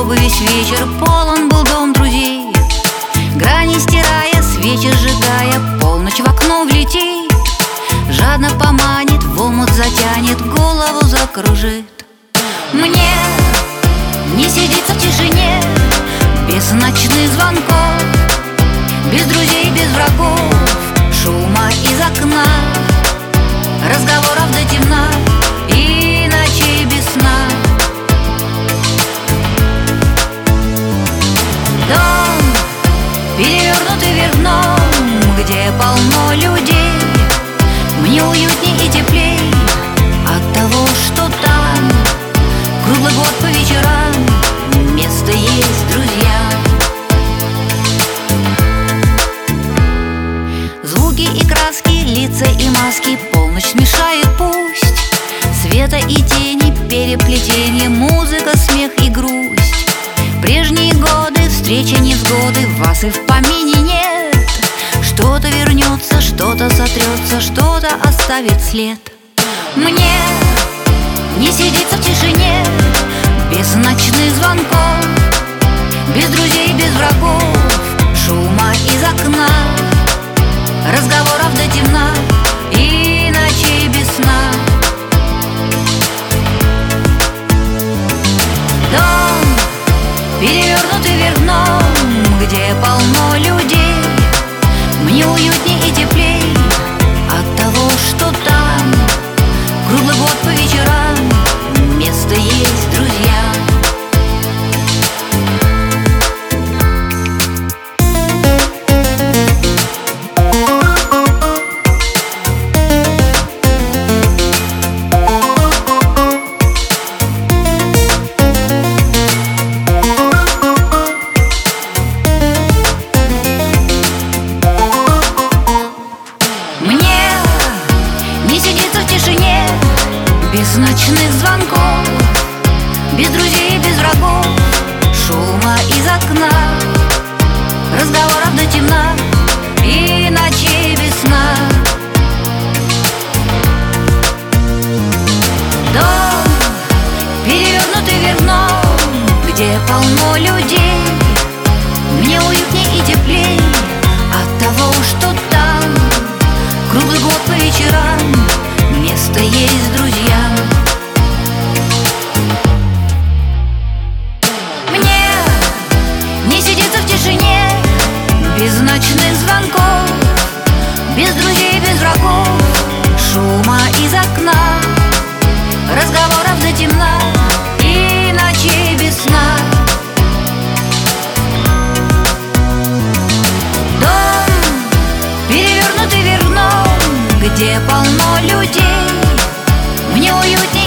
чтобы весь вечер полон был дом друзей. Грани стирая, свечи сжигая, полночь в окно влетит, жадно поманит, в омут затянет, голову закружит. Мне не сидится в тишине, без ночных звонков, без друзей, без врагов, шума из окна, разговоров до темна и ночей без сна. Дом, перевернутый вверх дном, где полно людей, мне уютней и теплей от того, что там круглый год по вечерам место есть, друзья. Звуки и краски, лица и маски, полночь смешает пусть, света и тени, переплетение, музыка, смех и грусть. Прежние годы, встреча, невзгоды, вас и в помине нет. Что-то вернется, что-то сотрется, что-то оставит след. Мне не сидится в тишине, без ночных звонков, без друзей, без врагов, шума из окна, разговоров до темна и ночей без сна. Дом, перевернутый вверх дном, где полно людей, мне уютней и теплей от того, что там круглый год по вечерам место есть, друзья. Без ночных звонков, без друзей, без врагов, шума из окна, разговоров до темна и ночей без сна. Дом, перевернутый вверх дном, где полно людей, мне уютней и теплей от того, что там круглый год по вечерам место есть, друзья. Мне не сидится в тишине, без ночных звонков, без друзей, без врагов, шума из окна, разговоров до темна и ночей без сна. Дом, перевернутый вверх дном, где полно людей, мне уютнее